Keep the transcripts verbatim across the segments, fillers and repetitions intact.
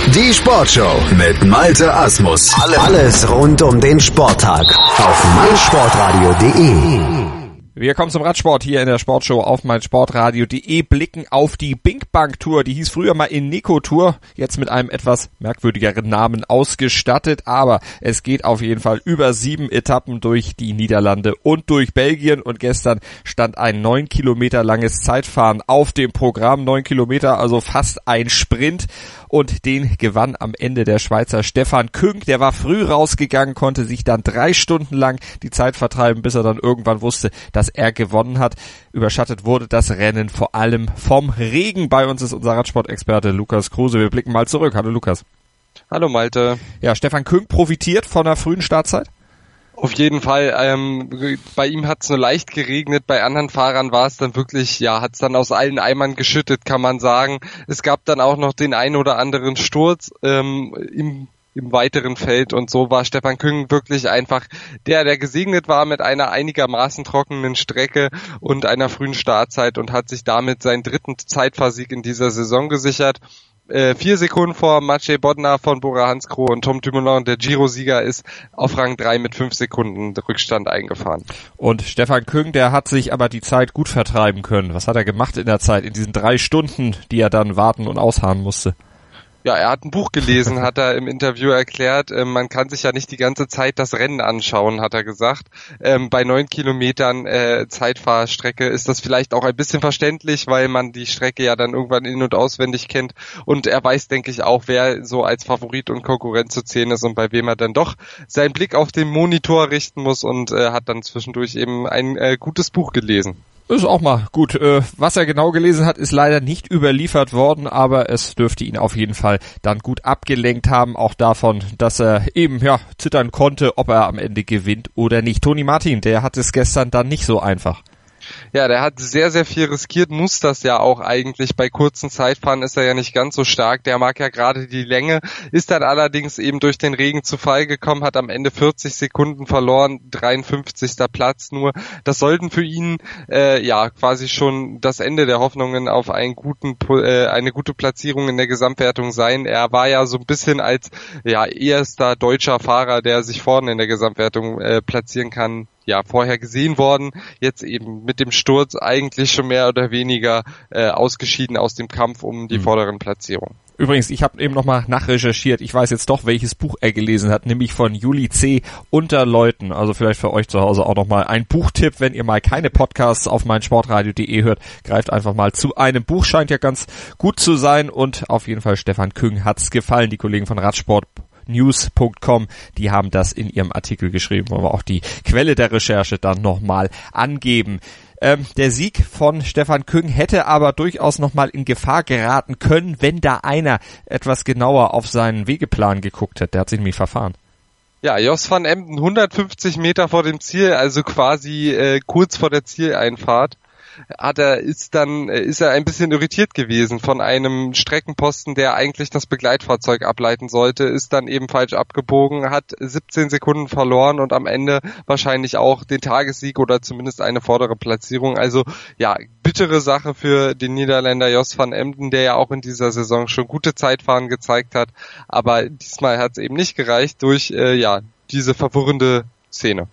Die Sportshow mit Malte Asmus. Alles rund um den Sporttag auf meinsportradio punkt de. Wir kommen zum Radsport hier in der Sportshow auf meinsportradio punkt de, blicken auf die Bing Bang Tour. Die hieß früher mal Eneco Tour, jetzt mit einem etwas merkwürdigeren Namen ausgestattet, aber es geht auf jeden Fall über sieben Etappen durch die Niederlande und durch Belgien, und gestern stand ein neun Kilometer langes Zeitfahren auf dem Programm. Neun Kilometer, also fast ein Sprint, und den gewann am Ende der Schweizer Stefan Küng. Der war früh rausgegangen, konnte sich dann drei Stunden lang die Zeit vertreiben, bis er dann irgendwann wusste, dass er gewonnen hat. Überschattet wurde das Rennen vor allem vom Regen. Bei uns ist unser Radsportexperte Lukas Kruse. Wir blicken mal zurück. Hallo Lukas. Hallo Malte. Ja, Stefan Küng profitiert von der frühen Startzeit? Auf jeden Fall. Ähm, bei ihm hat es nur leicht geregnet, bei anderen Fahrern war es dann wirklich, ja, hat es dann aus allen Eimern geschüttet, kann man sagen. Es gab dann auch noch den einen oder anderen Sturz ähm, im im weiteren Feld, und so war Stefan Küng wirklich einfach der, der gesegnet war mit einer einigermaßen trockenen Strecke und einer frühen Startzeit und hat sich damit seinen dritten Zeitfahrsieg in dieser Saison gesichert. Äh, vier Sekunden vor Maciej Bodnar von Bora Hansgrohe, und Tom Dumoulin, der Giro-Sieger, ist auf Rang drei mit fünf Sekunden Rückstand eingefahren. Und Stefan Küng, der hat sich aber die Zeit gut vertreiben können. Was hat er gemacht in der Zeit, in diesen drei Stunden, die er dann warten und ausharren musste? Ja, er hat ein Buch gelesen, hat er im Interview erklärt. Ähm, man kann sich ja nicht die ganze Zeit das Rennen anschauen, hat er gesagt. Ähm, bei neun Kilometern äh, Zeitfahrstrecke ist das vielleicht auch ein bisschen verständlich, weil man die Strecke ja dann irgendwann in- und auswendig kennt. Und er weiß, denke ich, auch, wer so als Favorit und Konkurrent zu zählen ist und bei wem er dann doch seinen Blick auf den Monitor richten muss, und äh, hat dann zwischendurch eben ein äh, gutes Buch gelesen. Ist auch mal gut. Äh, was er genau gelesen hat, ist leider nicht überliefert worden, aber es dürfte ihn auf jeden Fall dann gut abgelenkt haben, auch davon, dass er eben ja zittern konnte, ob er am Ende gewinnt oder nicht. Toni Martin, der hat es gestern dann nicht so einfach. Ja, der hat sehr, sehr viel riskiert, muss das ja auch eigentlich. Bei kurzen Zeitfahren ist er ja nicht ganz so stark. Der mag ja gerade die Länge, ist dann allerdings eben durch den Regen zu Fall gekommen, hat am Ende vierzig Sekunden verloren, dreiundfünfzigster Platz nur. Das sollten für ihn äh, ja quasi schon das Ende der Hoffnungen auf einen guten, äh, eine gute Platzierung in der Gesamtwertung sein. Er war ja so ein bisschen als ja erster deutscher Fahrer, der sich vorne in der Gesamtwertung äh, platzieren kann, ja vorher gesehen worden, jetzt eben mit dem Sturz eigentlich schon mehr oder weniger äh, ausgeschieden aus dem Kampf um die mhm. vorderen Platzierungen. Übrigens, ich habe eben nochmal nachrecherchiert, ich weiß jetzt doch, welches Buch er gelesen hat, nämlich von Juli C. Unter Leuten. Also vielleicht für euch zu Hause auch nochmal ein Buchtipp, wenn ihr mal keine Podcasts auf meinsportradio punkt de hört, greift einfach mal zu einem Buch, scheint ja ganz gut zu sein, und auf jeden Fall Stefan Küng hat's gefallen. Die Kollegen von Radsport news punkt com, die haben das in ihrem Artikel geschrieben, wollen wir auch die Quelle der Recherche dann nochmal angeben. Ähm, der Sieg von Stefan Küng hätte aber durchaus nochmal in Gefahr geraten können, wenn da einer etwas genauer auf seinen Wegeplan geguckt hätte. Der hat sich nämlich verfahren. Ja, Jos van Emden hundertfünfzig Meter vor dem Ziel, also quasi äh, kurz vor der Zieleinfahrt, hat er, ist dann, ist er ein bisschen irritiert gewesen von einem Streckenposten, der eigentlich das Begleitfahrzeug ableiten sollte, ist dann eben falsch abgebogen, hat siebzehn Sekunden verloren und am Ende wahrscheinlich auch den Tagessieg oder zumindest eine vordere Platzierung. Also, ja, bittere Sache für den Niederländer Jos van Emden, der ja auch in dieser Saison schon gute Zeitfahren gezeigt hat, aber diesmal hat es eben nicht gereicht durch, äh, ja, diese verwirrende Szene.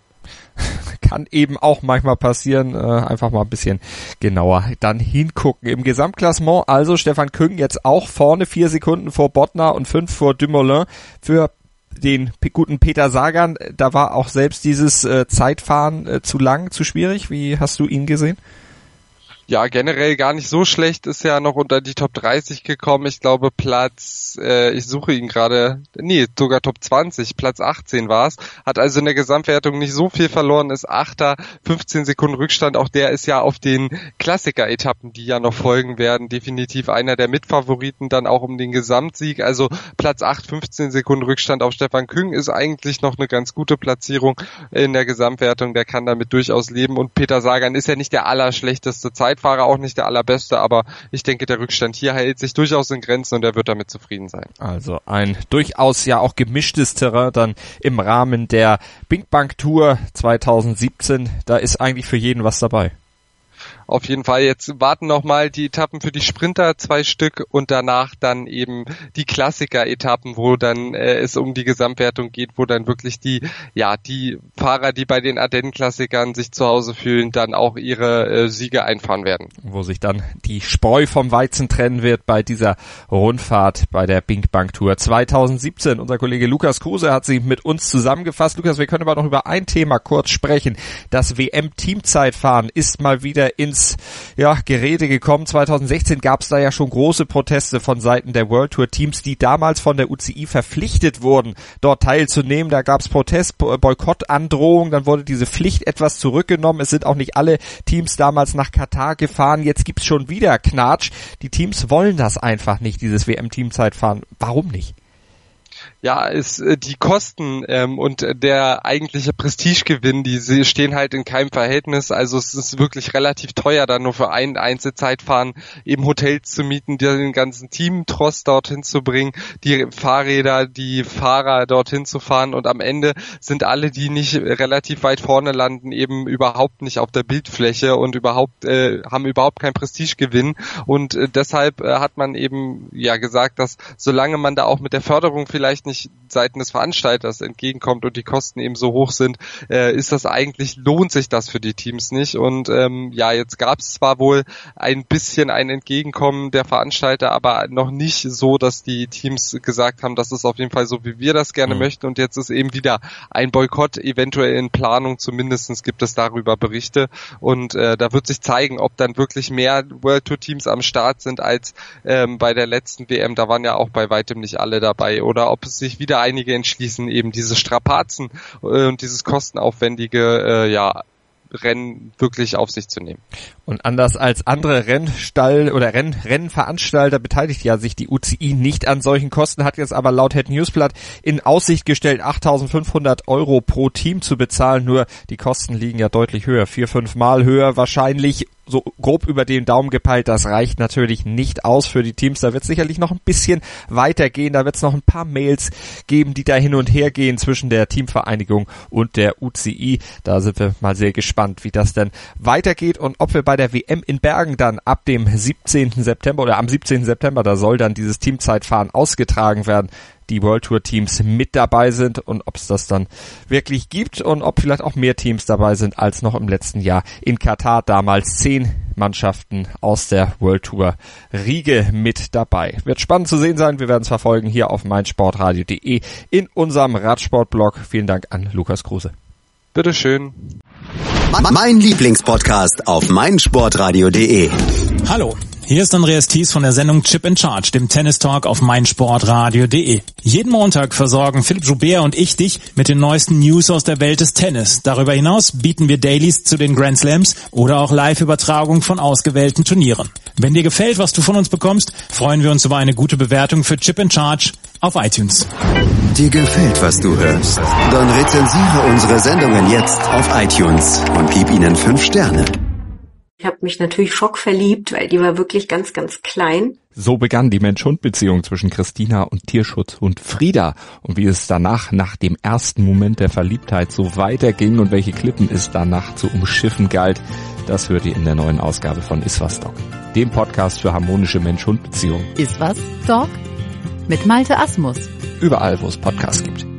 Kann eben auch manchmal passieren, äh, einfach mal ein bisschen genauer dann hingucken. Im Gesamtklassement also Stefan Küng jetzt auch vorne, vier Sekunden vor Bodnar und fünf vor Dumoulin. Für den p- guten Peter Sagan, da war auch selbst dieses äh, Zeitfahren äh, zu lang, zu schwierig. Wie hast du ihn gesehen? Ja, generell gar nicht so schlecht, ist ja noch unter die Top dreißig gekommen. Ich glaube Platz, äh, ich suche ihn gerade, nee, sogar Top zwanzig, Platz achtzehn war es. Hat also in der Gesamtwertung nicht so viel verloren, ist Achter, fünfzehn Sekunden Rückstand. Auch der ist ja auf den Klassiker-Etappen, die ja noch folgen werden, definitiv einer der Mitfavoriten, dann auch um den Gesamtsieg. Also Platz acht, fünfzehn Sekunden Rückstand auf Stefan Küng ist eigentlich noch eine ganz gute Platzierung in der Gesamtwertung. Der kann damit durchaus leben. Und Peter Sagan ist ja nicht der allerschlechteste Zeit. Fahrer auch nicht der allerbeste, aber ich denke, der Rückstand hier hält sich durchaus in Grenzen und er wird damit zufrieden sein. Also ein durchaus ja auch gemischtes Terrain dann im Rahmen der Bing Bang Tour zwanzig siebzehn. Da ist eigentlich für jeden was dabei. auf jeden Fall. Jetzt warten noch mal die Etappen für die Sprinter, zwei Stück, und danach dann eben die Klassiker-Etappen, wo dann äh, es um die Gesamtwertung geht, wo dann wirklich die, ja, die Fahrer, die bei den Ardennen-Klassikern sich zu Hause fühlen, dann auch ihre äh, Siege einfahren werden. Wo sich dann die Spreu vom Weizen trennen wird bei dieser Rundfahrt bei der Bing Bang Tour zwanzig siebzehn. Unser Kollege Lukas Kruse hat sie mit uns zusammengefasst. Lukas, wir können aber noch über ein Thema kurz sprechen. Das W M-Teamzeitfahren ist mal wieder ins ja, Gerede gekommen. zwanzig sechzehn gab es da ja schon große Proteste von Seiten der World Tour Teams, die damals von der U C I verpflichtet wurden, dort teilzunehmen. Da gab es Protest, Boykottandrohungen, dann wurde diese Pflicht etwas zurückgenommen. Es sind auch nicht alle Teams damals nach Katar gefahren. Jetzt gibt's schon wieder Knatsch. Die Teams wollen das einfach nicht, dieses W M-Teamzeitfahren. Warum nicht? Ja, ist äh, die Kosten ähm, und der eigentliche Prestigegewinn, die sie stehen halt in keinem Verhältnis. Also es ist wirklich relativ teuer, dann nur für ein Einzelzeitfahren eben Hotels zu mieten, den ganzen Teamtross dorthin zu bringen, die Fahrräder, die Fahrer dorthin zu fahren, und am Ende sind alle, die nicht relativ weit vorne landen, eben überhaupt nicht auf der Bildfläche und überhaupt äh, haben überhaupt keinen Prestigegewinn, und äh, deshalb äh, hat man eben ja gesagt, dass solange man da auch mit der Förderung vielleicht nicht seitens des Veranstalters entgegenkommt und die Kosten eben so hoch sind, äh, ist das eigentlich, lohnt sich das für die Teams nicht. Und ähm, ja, jetzt gab es zwar wohl ein bisschen ein Entgegenkommen der Veranstalter, aber noch nicht so, dass die Teams gesagt haben, das ist auf jeden Fall so, wie wir das gerne mhm. möchten, und jetzt ist eben wieder ein Boykott eventuell in Planung, zumindest gibt es darüber Berichte, und äh, da wird sich zeigen, ob dann wirklich mehr World Tour Teams am Start sind als ähm, bei der letzten W M, da waren ja auch bei weitem nicht alle dabei, oder ob es sich wieder einige entschließen, eben diese Strapazen äh, und dieses kostenaufwendige äh, ja, Rennen wirklich auf sich zu nehmen. Und anders als andere Rennstall oder Renn, Rennveranstalter beteiligt ja sich die U C I nicht an solchen Kosten, hat jetzt aber laut Head Newsblatt in Aussicht gestellt, achttausendfünfhundert Euro pro Team zu bezahlen. Nur die Kosten liegen ja deutlich höher, vier, fünf Mal höher wahrscheinlich. So grob über den Daumen gepeilt, das reicht natürlich nicht aus für die Teams. Da wird es sicherlich noch ein bisschen weitergehen. Da wird es noch ein paar Mails geben, die da hin und her gehen zwischen der Teamvereinigung und der U C I. Da sind wir mal sehr gespannt, wie das denn weitergeht und ob wir bei der W M in Bergen dann ab dem siebzehnten September oder am siebzehnten September, da soll dann dieses Teamzeitfahren ausgetragen werden, die World Tour Teams mit dabei sind und ob es das dann wirklich gibt und ob vielleicht auch mehr Teams dabei sind als noch im letzten Jahr in Katar, damals zehn Mannschaften aus der World Tour Riege mit dabei. Wird spannend zu sehen sein, wir werden es verfolgen hier auf meinsportradio punkt de in unserem Radsportblog. Vielen Dank an Lukas Kruse. Bitteschön. Mein Lieblingspodcast auf meinsportradio punkt de. Hallo. Hier ist Andreas Thies von der Sendung Chip in Charge, dem Tennis-Talk auf meinsportradio punkt de. Jeden Montag versorgen Philipp Joubert und ich dich mit den neuesten News aus der Welt des Tennis. Darüber hinaus bieten wir Dailies zu den Grand Slams oder auch Live-Übertragung von ausgewählten Turnieren. Wenn dir gefällt, was du von uns bekommst, freuen wir uns über eine gute Bewertung für Chip in Charge auf iTunes. Dir gefällt, was du hörst? Dann rezensiere unsere Sendungen jetzt auf iTunes und gib ihnen fünf Sterne. Ich habe mich natürlich schockverliebt, weil die war wirklich ganz, ganz klein. So begann die Mensch-Hund-Beziehung zwischen Christina und Tierschutzhund Frieda. Und wie es danach, nach dem ersten Moment der Verliebtheit, so weiterging und welche Klippen es danach zu umschiffen galt, das hört ihr in der neuen Ausgabe von Iswas Dog, dem Podcast für harmonische Mensch-Hund-Beziehungen. Iswas Dog mit Malte Asmus. Überall, wo es Podcasts gibt.